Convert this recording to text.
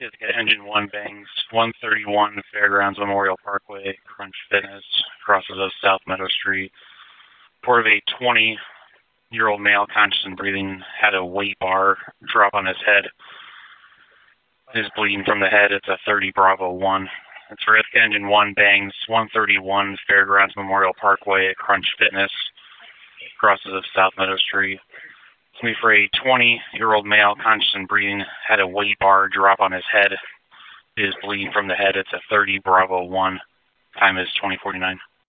It's got engine 1 bangs, 131 Fairgrounds Memorial Parkway, Crunch Fitness, crosses of South Meadow Street. Report of a 20-year-old male, conscious and breathing, had a weight bar drop on his head. Is bleeding from the head. It's a 30 Bravo 1. It's for Ithaca engine 1 bangs, 131 Fairgrounds Memorial Parkway at Crunch Fitness, crosses of South Meadow Street. It's me for a 20-year-old male, conscious and breathing, had a weight bar drop on his head. Is bleeding from the head. It's a 30 Bravo 1. Time is 20:49.